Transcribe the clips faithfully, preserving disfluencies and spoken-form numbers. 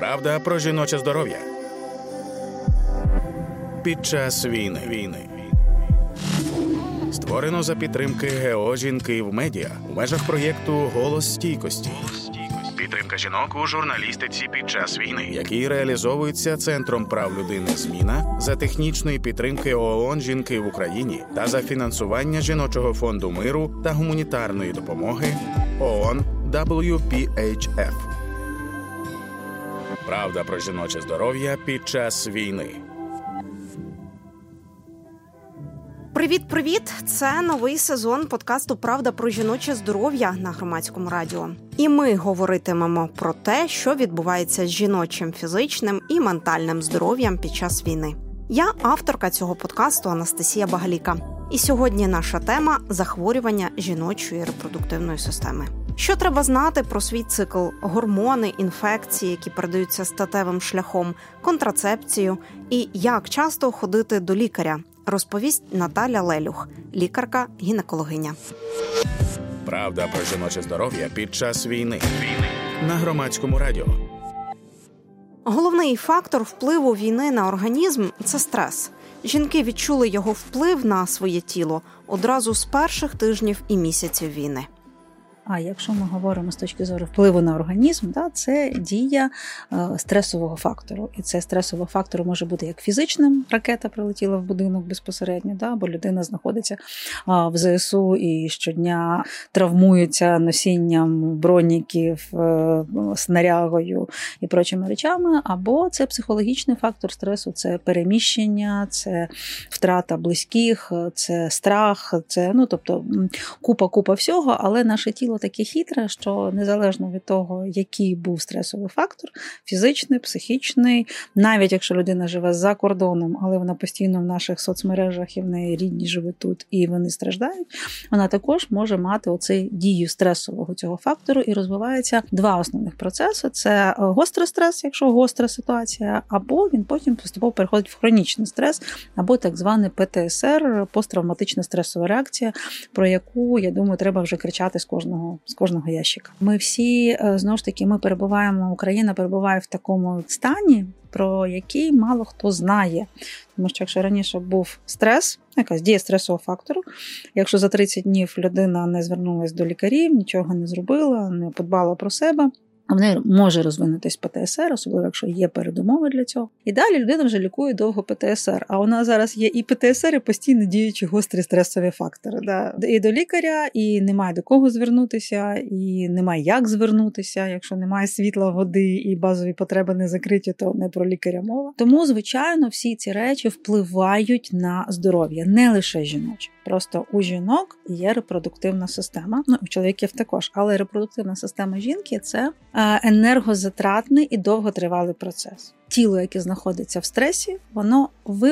Правда про жіноче здоров'я під час війни. війни. Створено за підтримки ГЕО «Жінки в медіа» у межах проєкту «Голос стійкості». Підтримка жінок у журналістиці під час війни, який реалізовується Центром прав людини «Зміна» за технічної підтримки ООН «Жінки в Україні» та за фінансування Жіночого фонду миру та гуманітарної допомоги ООН дабл ю пі ейч еф. Правда про жіноче здоров'я під час війни. Привіт-привіт! Це новий сезон подкасту «Правда про жіноче здоров'я» на Громадському радіо. І ми говоритимемо про те, що відбувається з жіночим фізичним і ментальним здоров'ям під час війни. Я авторка цього подкасту Анастасія Багаліка. І сьогодні наша тема – захворювання жіночої репродуктивної системи. Що треба знати про свій цикл, гормони, інфекції, які передаються статевим шляхом, контрацепцію і як часто ходити до лікаря, розповість Наталя Лелюх, лікарка-гінекологиня. Правда про жіноче здоров'я під час війни. Війни. На Громадському радіо. Головний фактор впливу війни на організм – це стрес. Жінки відчули його вплив на своє тіло одразу з перших тижнів і місяців війни. А якщо ми говоримо з точки зору впливу на організм, да, це дія е, стресового фактору. І це стресового фактору може бути як фізичним, ракета прилетіла в будинок безпосередньо, да, бо людина знаходиться а, в зе ес у і щодня травмується носінням броніків, е, снарягою і прочими речами, або це психологічний фактор стресу, це переміщення, це втрата близьких, це страх, це, ну, тобто купа-купа всього, але наше тіло таке хитре, що незалежно від того, який був стресовий фактор, фізичний, психічний, навіть якщо людина живе за кордоном, але вона постійно в наших соцмережах і в неї рідні живуть тут і вони страждають, вона також може мати оцей дію стресового цього фактору і розвивається два основних процеси. Це гострий стрес, якщо гостра ситуація, або він потім поступово переходить в хронічний стрес, або так званий пе те ес ер, посттравматична стресова реакція, про яку, я думаю, треба вже кричати з кожного з кожного ящика. Ми всі, знову ж таки, ми перебуваємо, Україна перебуває в такому стані, про який мало хто знає. Тому що якщо раніше був стрес, якась дія стресового фактору, якщо за тридцять днів людина не звернулася до лікарів, нічого не зробила, не подбала про себе, в неї може розвинутись пе те ес ер, особливо якщо є передумови для цього. І далі людина вже лікує довго пе те ес ер. А у нас зараз є і пе те ес ер, і постійно діючі гострі стресові фактори. Да. І до лікаря, і немає до кого звернутися, і немає як звернутися. Якщо немає світла, води і базові потреби не закриті, то не про лікаря мова. Тому, звичайно, всі ці речі впливають на здоров'я, не лише жіноче. Просто у жінок є репродуктивна система, ну, у чоловіків також, але репродуктивна система жінки – це енергозатратний і довготривалий процес. Тіло, яке знаходиться в стресі, воно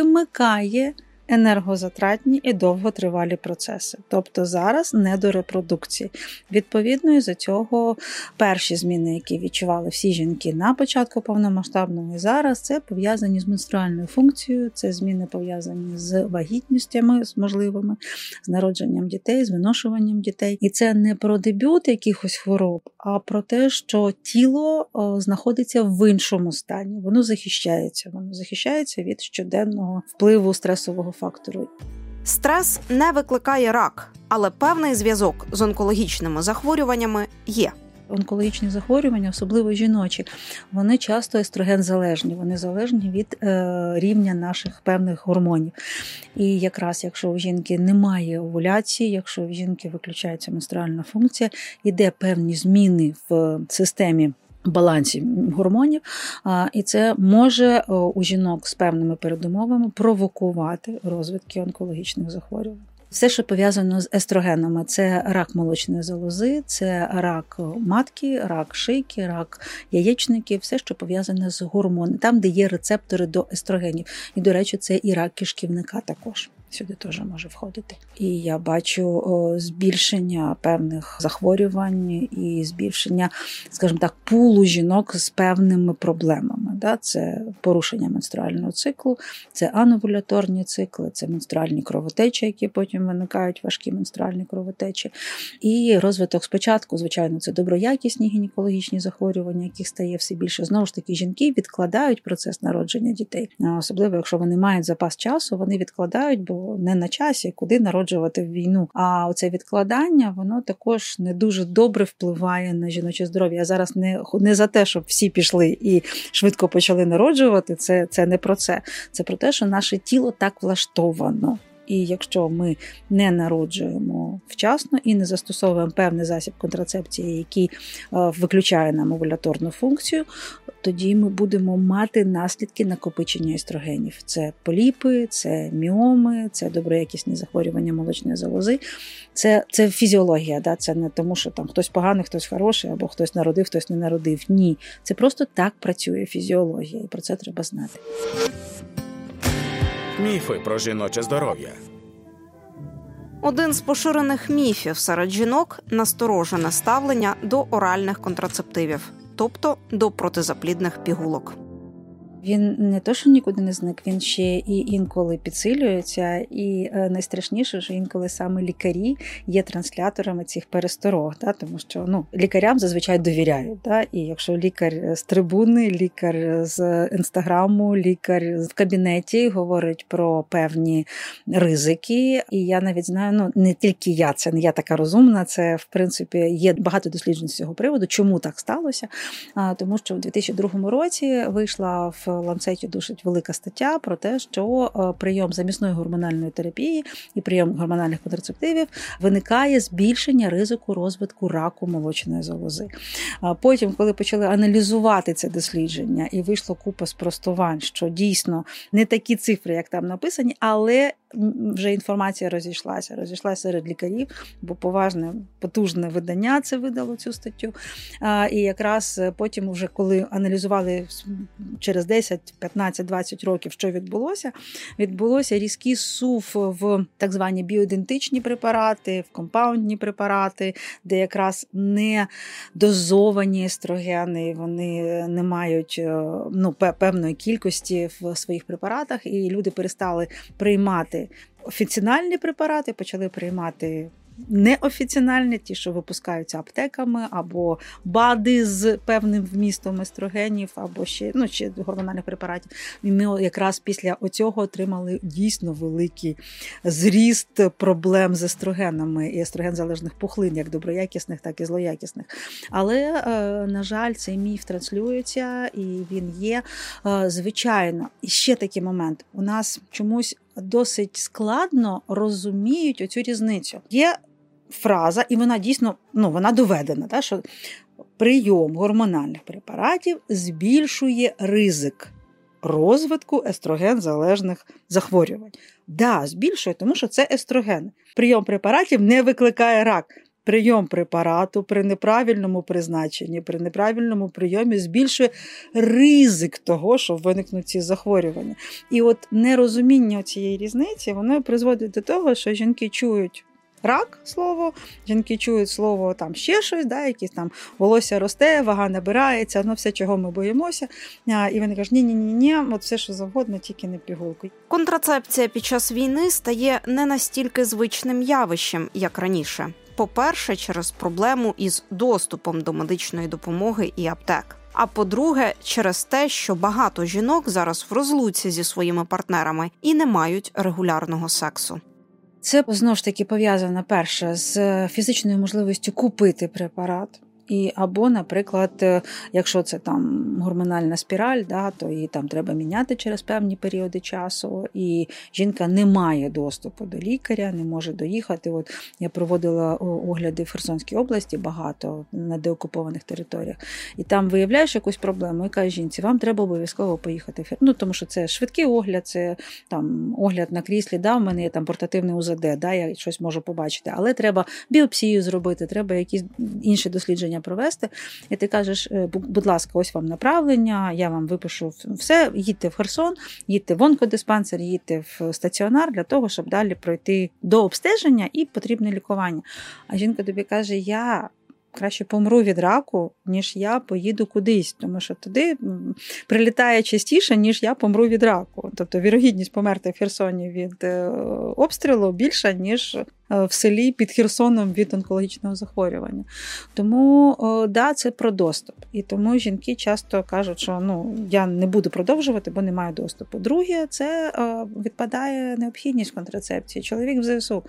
вимикає енергозатратні і довготривалі процеси. Тобто зараз не до репродукції. Відповідно, із-за цього перші зміни, які відчували всі жінки на початку повномасштабного і зараз, це пов'язані з менструальною функцією, це зміни пов'язані з вагітностями, з можливими, з народженням дітей, з виношуванням дітей. І це не про дебют якихось хвороб, а про те, що тіло о, знаходиться в іншому стані. Воно захищається. Воно захищається від щоденного впливу стресового фактору. Стрес не викликає рак, але певний зв'язок з онкологічними захворюваннями є. Онкологічні захворювання, особливо жіночі, вони часто естроген-залежні, вони залежні від е, рівня наших певних гормонів. І якраз якщо у жінки немає овуляції, якщо у жінки виключається менструальна функція, іде певні зміни в системі балансі гормонів, і це може у жінок з певними передумовами провокувати розвитки онкологічних захворювань. Все, що пов'язано з естрогенами, це рак молочної залози, це рак матки, рак шийки, рак яєчників, все, що пов'язане з гормонами, там, де є рецептори до естрогенів. І, до речі, це і рак кишківника також. сюди теж може входити. І я бачу о, збільшення певних захворювань і збільшення, скажімо так, пулу жінок з певними проблемами. Да? Це порушення менструального циклу, це ановуляторні цикли, це менструальні кровотечі, які потім виникають, важкі менструальні кровотечі. І розвиток спочатку, звичайно, це доброякісні гінекологічні захворювання, яких стає все більше. Знову ж таки, жінки відкладають процес народження дітей. Особливо, якщо вони мають запас часу, вони відкладають, бо не на часі, куди народжувати в війну. А оце відкладання, воно також не дуже добре впливає на жіноче здоров'я. Я зараз не, не за те, щоб всі пішли і швидко почали народжувати, це, це не про це. Це про те, що наше тіло так влаштовано. І якщо ми не народжуємо вчасно і не застосовуємо певний засіб контрацепції, який виключає нам овуляторну функцію, тоді ми будемо мати наслідки накопичення естрогенів. Це поліпи, це міоми, це доброякісні захворювання молочної залози. Це, це фізіологія, да? Це не тому, що там хтось поганий, хтось хороший, або хтось народив, хтось не народив. Ні, це просто так працює фізіологія, і про це треба знати. Міфи про жіноче здоров'я. Один з поширених міфів серед жінок – насторожене ставлення до оральних контрацептивів, тобто до протизаплідних пігулок. Він не то, що нікуди не зник, він ще і інколи підсилюється, і найстрашніше, що інколи саме лікарі є трансляторами цих пересторог, да? Тому що ну, лікарям зазвичай довіряють. Да? І якщо лікар з трибуни, лікар з інстаграму, лікар в кабінеті говорить про певні ризики, і я навіть знаю, ну не тільки я, це не я така розумна, це в принципі є багато досліджень з цього приводу, чому так сталося, а, тому що в дві тисячі другому році вийшла в Ланцеті досить велика стаття про те, що прийом замісної гормональної терапії і прийом гормональних контрацептивів виникає збільшення ризику розвитку раку молочної залози. Потім, коли почали аналізувати це дослідження і вийшло купа спростувань, що дійсно не такі цифри, як там написані, але вже інформація розійшлася. Розійшлася серед лікарів, бо поважне, потужне видання це видало цю статтю. І якраз потім, вже коли аналізували через десять, п'ятнадцять, двадцять років, що відбулося, відбулося різкий сув в так звані біоідентичні препарати, в компаундні препарати, де якраз не дозовані естрогени, вони не мають ну, певної кількості в своїх препаратах, і люди перестали приймати офіційні препарати, почали приймати неофіційні, ті, що випускаються аптеками, або БАДи з певним вмістом естрогенів, або ще, ну, ще гормональних препаратів. І ми якраз після оцього отримали дійсно великий зріст проблем з естрогенами і естроген-залежних пухлин, як доброякісних, так і злоякісних. Але, на жаль, цей міф транслюється, і він є. Звичайно, і ще такий момент. У нас чомусь досить складно розуміють оцю різницю. Є фраза, і вона дійсно, ну, вона доведена, так, що прийом гормональних препаратів збільшує ризик розвитку естроген-залежних захворювань. Да, збільшує, тому що це естрогени. Прийом препаратів не викликає рак. Прийом препарату при неправильному призначенні, при неправильному прийомі збільшує ризик того, що виникнуть ці захворювання. І от нерозуміння цієї різниці, воно призводить до того, що жінки чують рак слово, жінки чують слово там ще щось, да, якісь там волосся росте, вага набирається, ну все, чого ми боїмося. І вони кажуть, ні-ні-ні, от все, що завгодно, тільки не пігулки. Контрацепція під час війни стає не настільки звичним явищем, як раніше. По-перше, через проблему із доступом до медичної допомоги і аптек. А по-друге, через те, що багато жінок зараз в розлуці зі своїми партнерами і не мають регулярного сексу. Це, знову ж таки, пов'язано, перше, з фізичною можливістю купити препарат. І або, наприклад, якщо це там гормональна спіраль, да, то її там треба міняти через певні періоди часу, і жінка не має доступу до лікаря, не може доїхати. От я проводила огляди в Херсонській області багато на деокупованих територіях, і там виявляєш якусь проблему, і кажеш жінці, вам треба обов'язково поїхати. Ну, тому що це швидкий огляд, це там огляд на кріслі, да, в мене є там портативний УЗД, да, я щось можу побачити, але треба біопсію зробити, треба якісь інші дослідження лікування провести, і ти кажеш, будь ласка, ось вам направлення, я вам випишу все, їдьте в Херсон, їдьте в онкодиспансер, їдьте в стаціонар для того, щоб далі пройти до обстеження і потрібне лікування. А жінка тобі каже, я краще помру від раку, ніж я поїду кудись, тому що туди прилітає частіше, ніж я помру від раку. Тобто вірогідність померти в Херсоні від обстрілу більша, ніж в селі під Херсоном від онкологічного захворювання. Тому, да, це про доступ. І тому жінки часто кажуть, що ну, я не буду продовжувати, бо не маю доступу. Друге, це відпадає необхідність контрацепції. Чоловік в ЗСУ.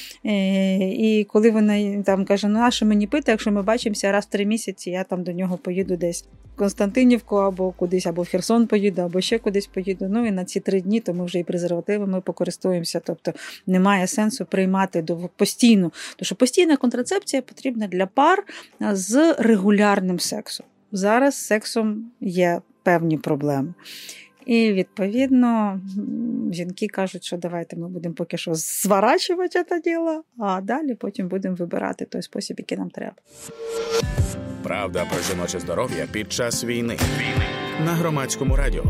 І коли вона там каже, ну, а що мені пити, якщо ми бачимося раз в три місяці, я там до нього поїду десь в Константинівку, або кудись, або в Херсон поїду, або ще кудись поїду. Ну, і на ці три дні, то ми вже і презервативами покористуємося. Тобто немає сенсу приймати постійно. Тому що постійна контрацепція потрібна для пар з регулярним сексом. Зараз з сексом є певні проблеми. І, відповідно, жінки кажуть, що давайте ми будемо поки що зворачувати це діло, а далі потім будемо вибирати той спосіб, який нам треба. Правда про жіноче здоров'я під час війни. На Громадському радіо.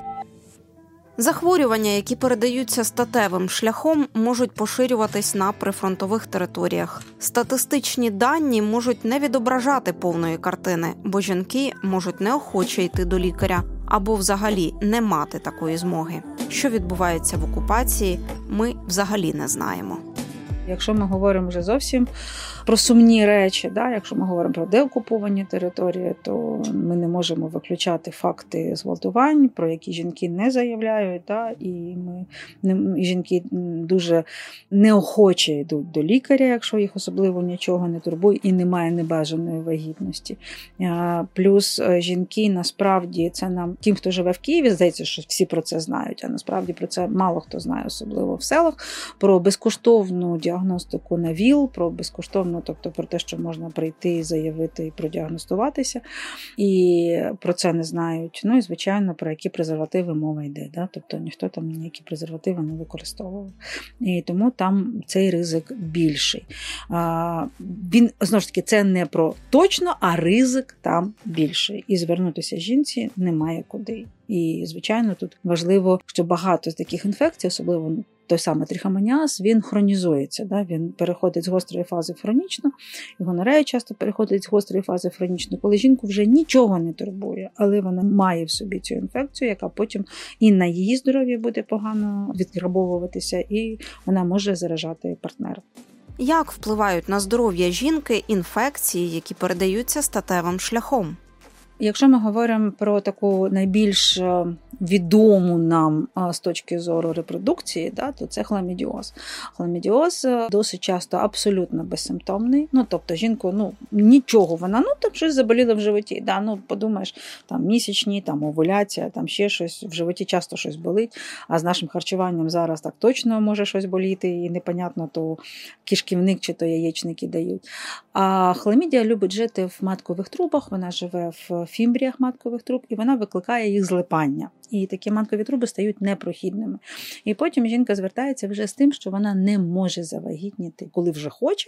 Захворювання, які передаються статевим шляхом, можуть поширюватись на прифронтових територіях. Статистичні дані можуть не відображати повної картини, бо жінки можуть неохоче йти до лікаря або взагалі не мати такої змоги. Що відбувається в окупації, ми взагалі не знаємо. Якщо ми говоримо вже зовсім про сумні речі, да, якщо ми говоримо про деокуповані території, то ми не можемо виключати факти зґвалтувань, про які жінки не заявляють, да, і ми не, і жінки дуже неохоче йдуть до лікаря, якщо їх особливо нічого не турбує і немає небажаної вагітності. Плюс жінки, насправді, це нам, тим, хто живе в Києві, здається, що всі про це знають, а насправді про це мало хто знає, особливо в селах, про безкоштовну діагностику на ВІЛ, про безкоштовну, тобто про те, що можна прийти, заявити і продіагностуватися. І про це не знають. Ну і, звичайно, про які презервативи мова йде. Да? Тобто ніхто там ніякі презервативи не використовував. І тому там цей ризик більший. А, він, знову ж таки, це не про точно, а ризик там більший. І звернутися жінці немає куди. І, звичайно, тут важливо, що багато з таких інфекцій, особливо той самий трихомоніаз, він хронізується. Да? Він переходить з гострої фази в хронічну, і гонорея часто переходить з гострої фази в хронічну, коли жінку вже нічого не турбує, але вона має в собі цю інфекцію, яка потім і на її здоров'я буде погано відграбовуватися, і вона може заражати партнера. Як впливають на здоров'я жінки інфекції, які передаються статевим шляхом? Якщо ми говоримо про таку найбільш відому нам з точки зору репродукції, да, то це хламідіоз. Хламідіоз досить часто абсолютно безсимптомний. Ну, тобто жінку, ну, нічого вона, ну, там щось заболіло в животі. Да, ну, подумаєш, там місячні, там овуляція, там ще щось, в животі часто щось болить, а з нашим харчуванням зараз так точно може щось боліти, і непонятно, то кишківник чи то яєчники дають. А хламідія любить жити в маткових трубах, вона живе в фімбріях маткових труб, і вона викликає їх злипання. І такі маткові труби стають непрохідними. І потім жінка звертається вже з тим, що вона не може завагітніти, коли вже хоче,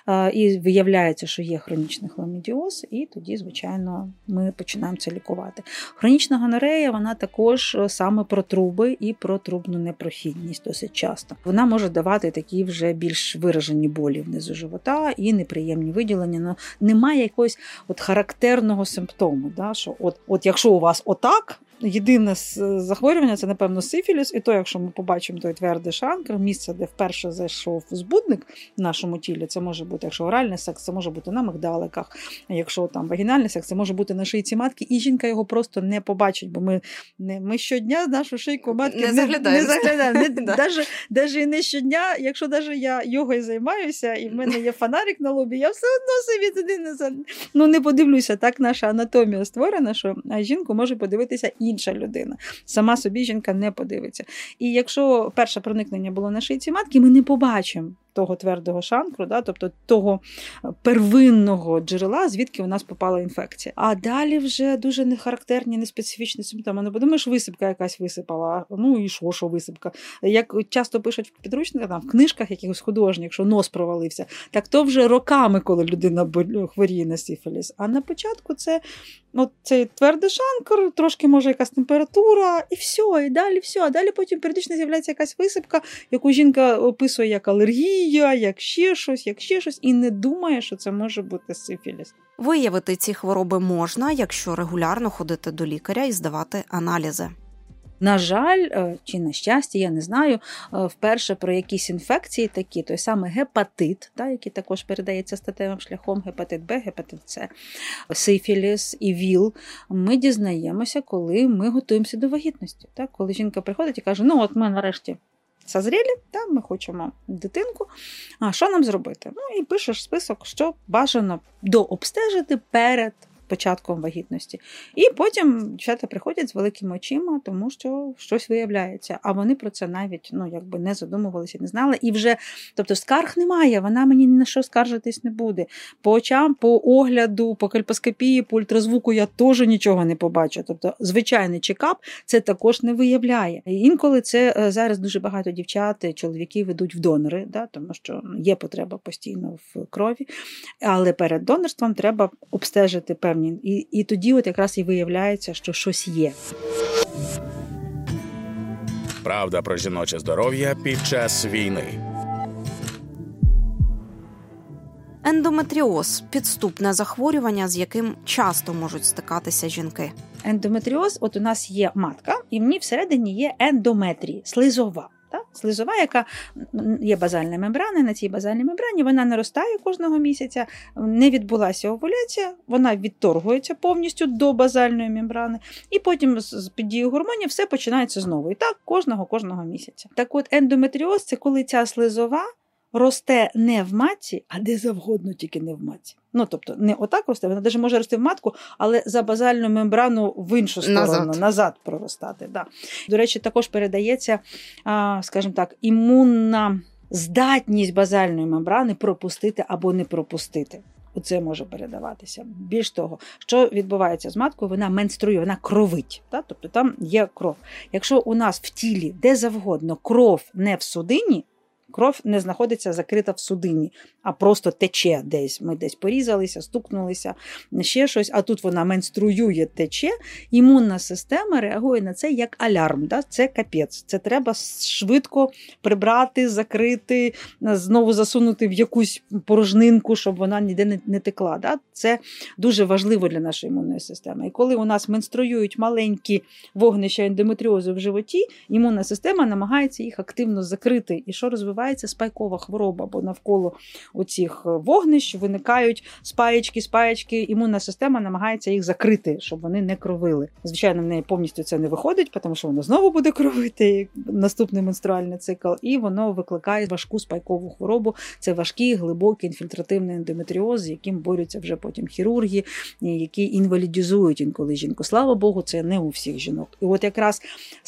і виявляється, що є хронічний хламідіоз, і тоді, звичайно, ми починаємо це лікувати. Хронічна гонорея, вона також саме про труби і про трубну непрохідність досить часто. Вона може давати такі вже більш виражені болі внизу живота і неприємні виділення. Но немає якогось от характерного симптому, да, що от, от якщо у вас отак, єдине захворювання – це, напевно, сифіліс, і то, якщо ми побачимо той твердий шанкр, місце, де вперше зайшов збудник в нашому тілі, це може бути, якщо оральний секс, це може бути на мигдаликах, а якщо там вагінальний секс, це може бути на шийці матки, і жінка його просто не побачить, бо ми, не, ми щодня нашу шийку матки не, не заглядаємо. Не заглядаємо. Навіть і не щодня, якщо навіть я йогою займаюся, і в мене є фонарик на лобі, я все одно собі туди не, ну, не подивлюся. Так наша анатомія створена, що жінку може подивитися інша людина. Сама собі жінка не подивиться. І якщо перше проникнення було на шийці матки, ми не побачимо того твердого шанкру, да, тобто того первинного джерела, звідки у нас попала інфекція. А далі вже дуже нехарактерні, неспецифічні симптоми. Не подумаєш, висипка якась висипала, ну і що, що висипка. Як часто пишуть в підручниках, там, в книжках якихось художніх, що нос провалився, так то вже роками, коли людина хворіє на сифіліс. А на початку це от цей твердий шанкр, трошки може якась температура, і все, і далі все. А далі потім періодично з'являється якась висипка, яку жінка описує як алергія, як ще щось, як ще щось, і не думає, що це може бути сифіліс. Виявити ці хвороби можна, якщо регулярно ходити до лікаря і здавати аналізи. На жаль, чи на щастя, я не знаю, вперше про якісь інфекції такі, той самий гепатит, та, який також передається статевим шляхом, гепатит Б, гепатит С, сифіліс і ВІЛ, ми дізнаємося, коли ми готуємося до вагітності. Так? Коли жінка приходить і каже, ну от ми нарешті созріли, та, ми хочемо дитинку, а що нам зробити? Ну і пишеш список, що бажано дообстежити перед початком вагітності. І потім дівчата приходять з великими очима, тому що щось виявляється. А вони про це навіть, ну, якби не задумувалися, не знали. І вже, тобто, скарг немає, вона мені ні на що скаржитись не буде. По очам, по огляду, по кольпоскопії, по ультразвуку я теж нічого не побачу. Тобто, звичайний чекап це також не виявляє. І інколи це зараз дуже багато дівчат, чоловіки ведуть в донори, да, тому що є потреба постійно в крові. Але перед донорством треба обстежити певні І, і тоді от якраз і виявляється, що щось є. Правда про жіноче здоров'я під час війни. Ендометріоз – підступне захворювання, з яким часто можуть стикатися жінки. Ендометріоз, от у нас є матка, і в ній всередині є ендометрій, слизова. Слизова, яка є базальна мембрана, на цій базальній мембрані вона наростає кожного місяця, не відбулася овуляція, вона відторгується повністю до базальної мембрани, і потім з під дією гормонів все починається знову. І так кожного-кожного місяця. Так от ендометріоз – це коли ця слизова росте не в матці, а де завгодно, тільки не в матці. Ну, тобто, не отак росте, вона навіть може рости в матку, але за базальну мембрану в іншу сторону, назад, назад проростати. Да. До речі, також передається, скажімо так, імунна здатність базальної мембрани пропустити або не пропустити. Оце може передаватися. Більш того, що відбувається з маткою, вона менструє, вона кровить. Так? Тобто там є кров. Якщо у нас в тілі де завгодно кров не в судині, кров не знаходиться закрита в судині, а просто тече десь. Ми десь порізалися, стукнулися, ще щось, а тут вона менструює, тече. Імунна система реагує на це як алярм. Да? Це капець. Це треба швидко прибрати, закрити, знову засунути в якусь порожнинку, щоб вона ніде не, не текла. Да? Це дуже важливо для нашої імунної системи. І коли у нас менструюють маленькі вогнища ендометріозу в животі, імунна система намагається їх активно закрити. І що розвивається? Спайкова хвороба, бо навколо оцих вогнищ виникають спаєчки, спаєчки, імунна система намагається їх закрити, щоб вони не кровили. Звичайно, в неї повністю це не виходить, тому що воно знову буде кровити, наступний менструальний цикл, і воно викликає важку спайкову хворобу. Це важкий, глибокий інфільтративний ендометріоз, з яким борються вже потім хірурги, які інвалідізують інколи жінку. Слава Богу, це не у всіх жінок. І от якраз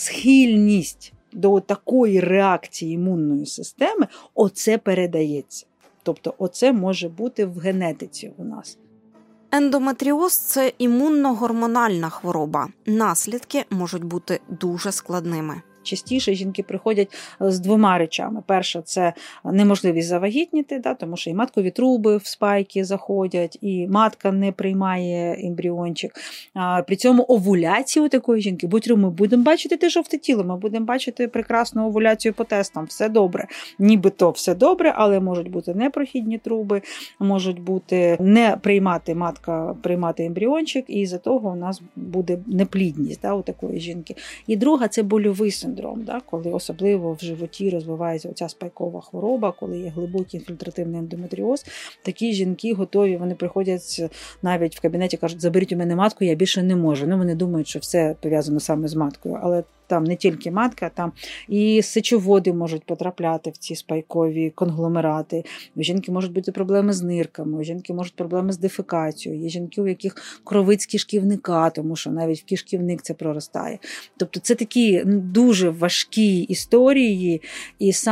схильність до такої реакції імунної системи, оце передається. Тобто оце може бути в генетиці у нас. Ендометріоз – це імунно-гормональна хвороба. Наслідки можуть бути дуже складними. Частіше жінки приходять з двома речами. Перша – це неможливість завагітніти, да, тому що і маткові труби в спайки заходять, і матка не приймає ембріончик. А, при цьому овуляцію у такої жінки, будь-то ми будемо бачити те жовте тіло, ми будемо бачити прекрасну овуляцію по тестам, все добре. Нібито все добре, але можуть бути непрохідні труби, можуть бути не приймати матка, приймати ембріончик, і із-за того у нас буде неплідність, да, у такої жінки. І друга – це больовий синдром. Да, коли особливо в животі розвивається оця спайкова хвороба, коли є глибокий інфільтративний ендометріоз, такі жінки готові, вони приходять навіть в кабінеті, кажуть, заберіть у мене матку, я більше не можу. Ну, вони думають, що все пов'язано саме з маткою, але там не тільки матка, там і сечоводи можуть потрапляти в ці спайкові конгломерати. У жінки можуть бути проблеми з нирками, у жінки можуть проблеми з дефекацією, є жінки, у яких кровить з кишківника, тому що навіть в кишківник це проростає. Тобто це такі дуже важкі історії, і саме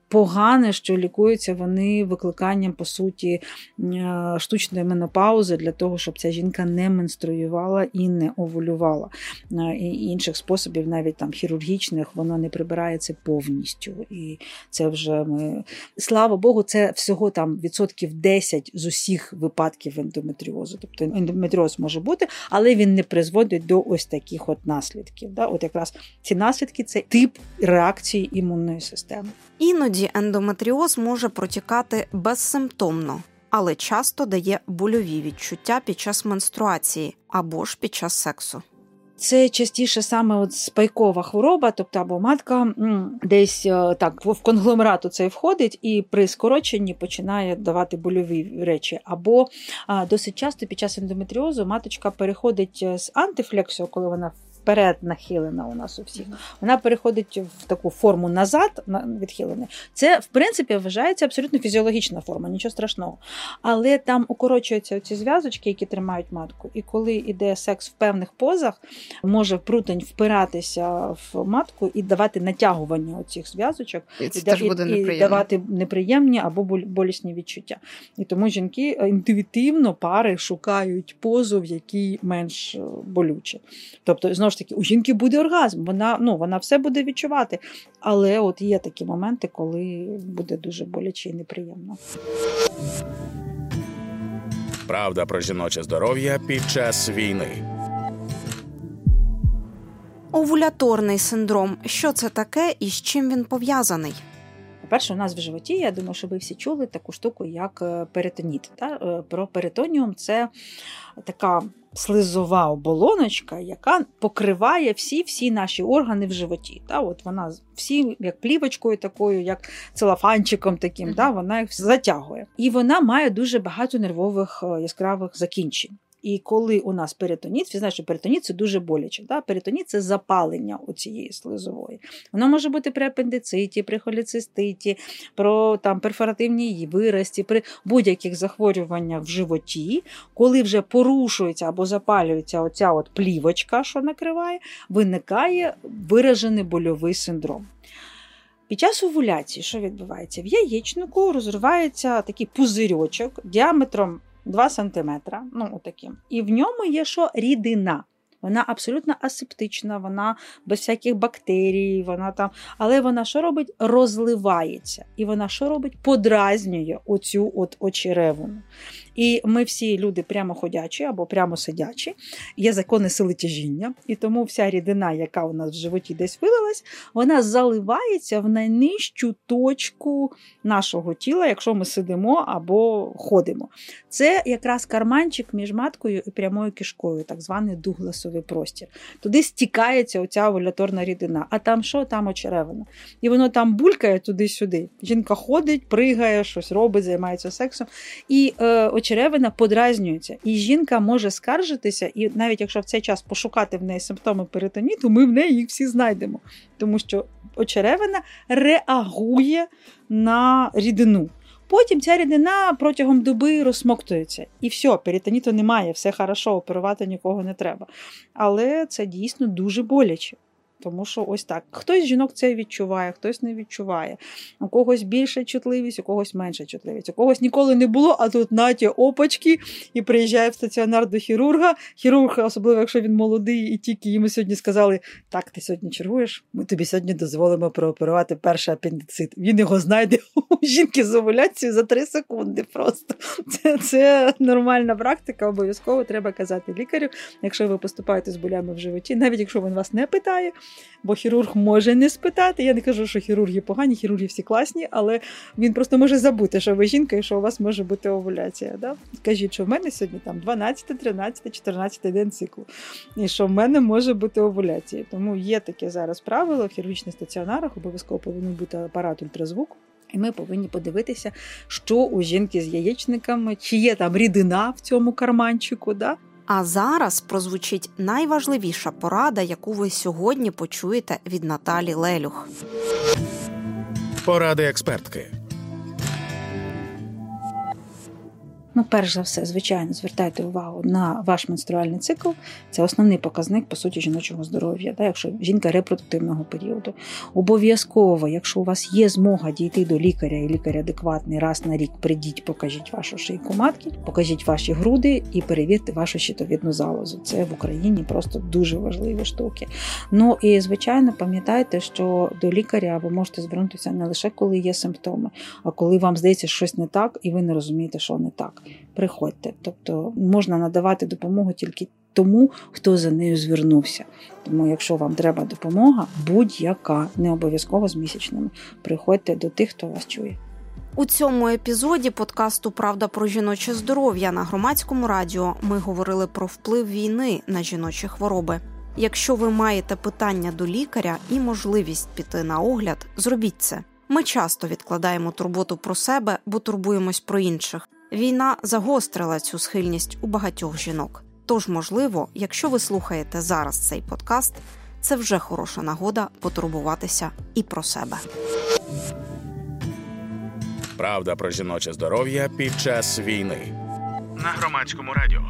погане, що лікуються вони викликанням, по суті, штучної менопаузи для того, щоб ця жінка не менструювала і не овулювала. І інших способів, навіть там хірургічних, воно не прибирається повністю. І це вже ми... Слава Богу, це всього там відсотків десять з усіх випадків ендометріозу. Тобто ендометріоз може бути, але він не призводить до ось таких от наслідків. Да? От якраз ці наслідки – це тип реакції імунної системи. Іноді ендометріоз може протікати безсимптомно, але часто дає больові відчуття під час менструації або ж під час сексу. Це частіше саме от спайкова хвороба, тобто або матка м, десь так в конгломерату цей входить і при скороченні починає давати больові речі. Або а, досить часто під час ендометріозу маточка переходить з антифлексію, коли вона вперед нахилена у нас у всіх. Вона переходить в таку форму назад, відхилену. Це, в принципі, вважається абсолютно фізіологічна форма, нічого страшного. Але там укорочуються ці зв'язочки, які тримають матку. І коли йде секс в певних позах, може прутень впиратися в матку і давати натягування оцих зв'язочок. І це і, теж буде неприємно. І давати неприємні або болісні відчуття. І тому жінки інтуїтивно, пари шукають позу, в якій менш болюче. Тобто, знову ж таки, у жінки буде оргазм, вона, ну, вона все буде відчувати. Але от є такі моменти, коли буде дуже боляче і неприємно. Правда про жіноче здоров'я під час війни. Овуляторний синдром. Що це таке і з чим він пов'язаний? По-перше, у нас в животі, я думаю, що ви всі чули таку штуку, як перитоніт. Про перитоніум – це така слизова оболоночка, яка покриває всі-всі наші органи в животі. От вона всі, як плівочкою такою, як целофанчиком таким, mm-hmm. вона їх затягує. І вона має дуже багато нервових яскравих закінчень. І коли у нас перитоніт, ви знаєте, що перитоніт – це дуже боляче. Да? Перитоніт – це запалення оцієї слизової. Воно може бути при апендициті, при холециститі, про там, перфоративній виразці, при будь-яких захворюваннях в животі, коли вже порушується або запалюється оця от плівочка, що накриває, виникає виражений больовий синдром. Під час овуляції що відбувається? В яєчнику розривається такий пузирьочок діаметром два сантиметри, ну, отаким. І в ньому є що? Рідина. Вона абсолютно асептична, вона без всяких бактерій, вона там, але вона що робить? Розливається. І вона що робить? Подразнює оцю от очеревину. І ми всі люди прямоходячі або прямосидячі, є закони сили тяжіння, і тому вся рідина, яка у нас в животі десь вилилась, вона заливається в найнижчу точку нашого тіла, якщо ми сидимо або ходимо. Це якраз карманчик між маткою і прямою кишкою, так званий дугласовий простір. Туди стікається оця овуляторна рідина. А там що? Там очеревина. І воно там булькає туди-сюди. Жінка ходить, пригає, щось робить, займається сексом. І е, очеревина подразнюється. І жінка може скаржитися, і навіть якщо в цей час пошукати в неї симптоми перитоніту, ми в неї їх всі знайдемо. Тому що очеревина реагує на рідину. Потім ця рідина протягом доби розсмоктується. І все, перитоніту немає, все хорошо, оперувати нікого не треба. Але це дійсно дуже боляче. Тому що ось так. Хтось з жінок це відчуває, хтось не відчуває. У когось більша чутливість, у когось менша чутливість. У когось ніколи не було, а тут наті опачки, і приїжджає в стаціонар до хірурга. Хірург, особливо якщо він молодий, і тільки йому сьогодні сказали, так, ти сьогодні чергуєш, ми тобі сьогодні дозволимо прооперувати перший апендицит. Він його знайде у жінки з овуляцією за три секунди просто. Це, це нормальна практика, обов'язково треба казати лікарю, якщо ви поступаєте з болями в животі, навіть якщо він вас не питає, бо хірург може не спитати. Я не кажу, що хірурги погані, хірурги всі класні, але він просто може забути, що ви жінка і що у вас може бути овуляція. Да? Кажіть, що в мене сьогодні там дванадцятий, тринадцятий, чотирнадцятий день циклу. І що в мене може бути овуляція. Тому є таке зараз правило, в хірургічних стаціонарах обов'язково повинен бути апарат ультразвуку. І ми повинні подивитися, що у жінки з яєчниками, чи є там рідина в цьому карманчику, да? А зараз прозвучить найважливіша порада, яку ви сьогодні почуєте від Наталі Лелюх. Поради експертки. Ну, перш за все, звичайно, звертайте увагу на ваш менструальний цикл. Це основний показник, по суті, жіночого здоров'я, да, якщо жінка репродуктивного періоду. Обов'язково, якщо у вас є змога дійти до лікаря, і лікар адекватний, раз на рік прийдіть, покажіть вашу шийку матки, покажіть ваші груди і перевірте вашу щитовидну залозу. Це в Україні просто дуже важливі штуки. Ну і, звичайно, пам'ятайте, що до лікаря ви можете звернутися не лише коли є симптоми, а коли вам здається, що щось не так, і ви не розумієте, що не так. Приходьте. Тобто можна надавати допомогу тільки тому, хто за нею звернувся. Тому якщо вам треба допомога, будь-яка, не обов'язково з місячними, приходьте до тих, хто вас чує. У цьому епізоді подкасту «Правда про жіноче здоров'я» на Громадському радіо ми говорили про вплив війни на жіночі хвороби. Якщо ви маєте питання до лікаря і можливість піти на огляд, зробіть це. Ми часто відкладаємо турботу про себе, бо турбуємось про інших. Війна загострила цю схильність у багатьох жінок. Тож, можливо, якщо ви слухаєте зараз цей подкаст, це вже хороша нагода потурбуватися і про себе. Правда про жіноче здоров'я під час війни. На Громадському радіо.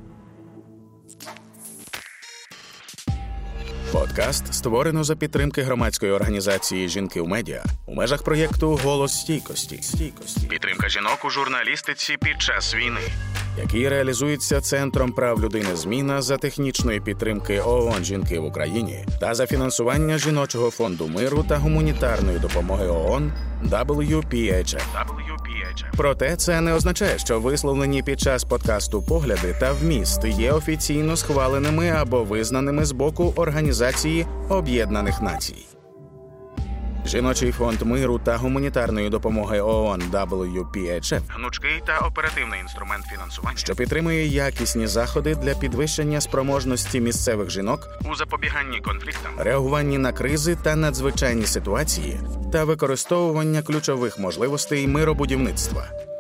Подкаст створено за підтримки громадської організації «Жінки в медіа» у межах проєкту «Голос стійкості». Стійкості. Підтримка жінок у журналістиці під час війни, який реалізується Центром прав людини «Зміна» за технічної підтримки ООН «Жінки в Україні» та за фінансування Жіночого фонду миру та гуманітарної допомоги ООН дабл ю пі ейч еф. Проте це не означає, що висловлені під час подкасту погляди та вміст є офіційно схваленими або визнаними з боку Організації Об'єднаних Націй. Жіночий фонд миру та гуманітарної допомоги ООН дабл ю пі ейч еф – гнучкий та оперативний інструмент фінансування, що підтримує якісні заходи для підвищення спроможності місцевих жінок у запобіганні конфліктам, реагуванні на кризи та надзвичайні ситуації та використовування ключових можливостей миробудівництва.